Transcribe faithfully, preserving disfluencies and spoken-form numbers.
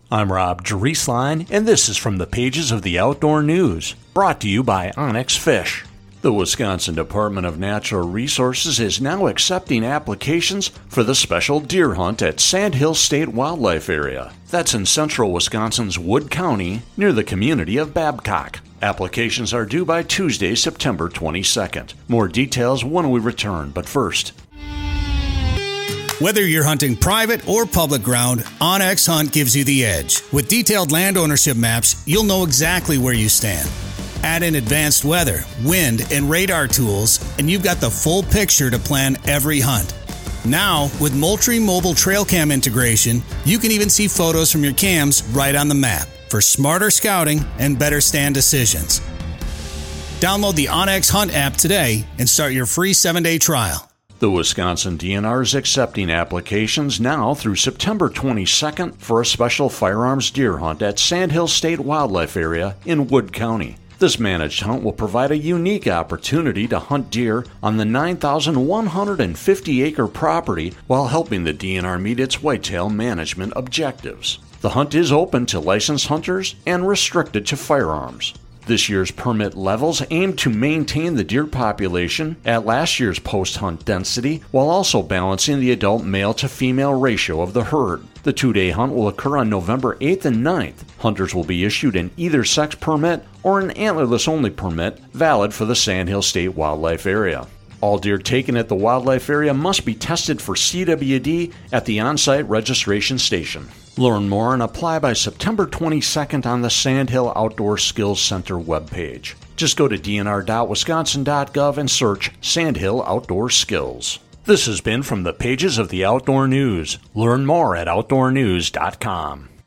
I'm Rob Drieslein, and this is from the pages of the Outdoor News, brought to you by Onyx Fish. The Wisconsin Department of Natural Resources is now accepting applications for the special deer hunt at Sandhill State Wildlife Area. That's in central Wisconsin's Wood County, near the community of Babcock. Applications are due by Tuesday, September twenty-second. More details when we return, but first. Whether you're hunting private or public ground, OnX Hunt gives you the edge. With detailed land ownership maps, you'll know exactly where you stand. Add in advanced weather, wind, and radar tools, and you've got the full picture to plan every hunt. Now, with Moultrie Mobile Trail Cam integration, you can even see photos from your cams right on the map for smarter scouting and better stand decisions. Download the OnX Hunt app today and start your free seven-day trial. The Wisconsin D N R is accepting applications now through September twenty-second for a special firearms deer hunt at Sandhill State Wildlife Area in Wood County. This managed hunt will provide a unique opportunity to hunt deer on the nine thousand one hundred fifty acre property while helping the D N R meet its whitetail management objectives. The hunt is open to licensed hunters and restricted to firearms. This year's permit levels aim to maintain the deer population at last year's post-hunt density while also balancing the adult male to female ratio of the herd. The two-day hunt will occur on November eighth and ninth. Hunters will be issued an either sex permit or an antlerless-only permit valid for the Sandhill State Wildlife Area. All deer taken at the wildlife area must be tested for C W D at the on-site registration station. Learn more and apply by September twenty-second on the Sandhill Outdoor Skills Center webpage. Just go to d n r dot wisconsin dot gov and search Sandhill Outdoor Skills. This has been from the pages of the Outdoor News. Learn more at outdoor news dot com.